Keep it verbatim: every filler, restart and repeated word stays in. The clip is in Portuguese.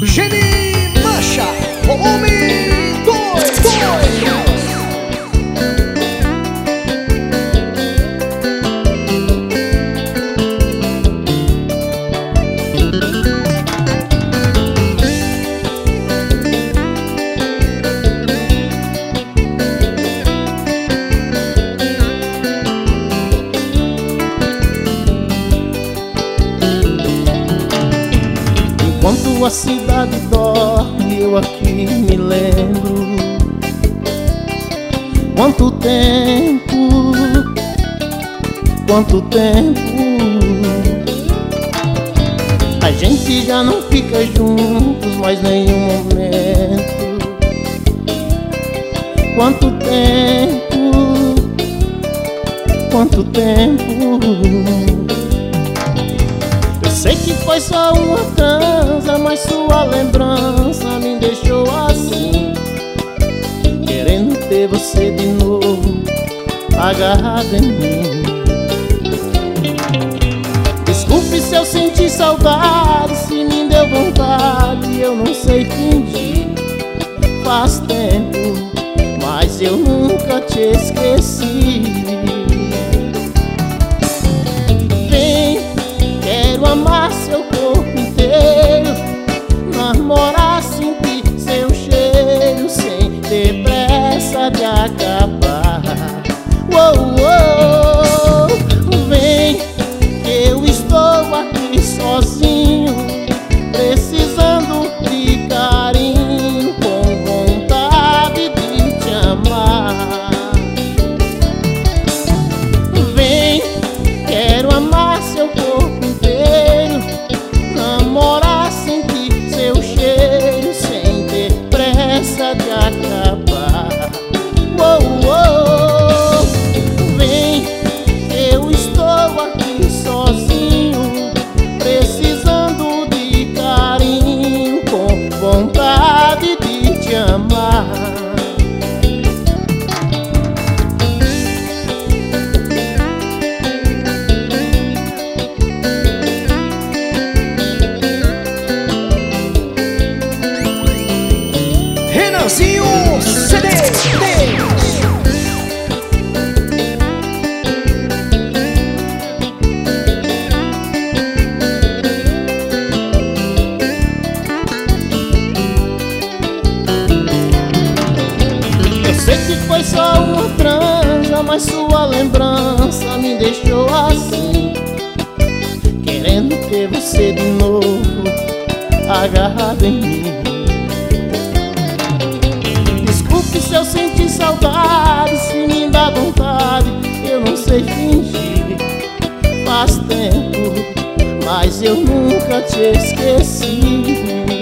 Geni Mancha, volume dois. Enquanto a cidade dorme, eu aqui me lembro. Quanto tempo, quanto tempo a gente já não fica juntos mais nenhum momento. Quanto tempo, quanto tempo. Eu sei que foi só uma transa, mas sua lembrança me deixou assim, querendo ter você de novo agarrado em mim. Desculpe se eu senti saudade, se me deu vontade, eu não sei fingir. Faz tempo, mas eu nunca te esqueci. Quero amar seu corpo inteiro, namorar, sentir seu cheiro, sem ter pressa de acabar. Uou, uou, vem, que eu estou aqui sozinho, precisando de carinho, com vontade de te amar. Vem, quero amar seu corpo, namorar, sentir seu cheiro, sem ter pressa de acabar. Uou, uou, vem, eu estou aqui sozinho, precisando de carinho, com vontade de te amar. Renanzinho C D. Eu sei que foi só uma transa, mas sua lembrança me deixou assim, querendo ter você de novo agarrado em mim. Desculpe se eu senti saudade, se me dá vontade, eu não sei fingir. Faz tempo, mas eu nunca te esqueci.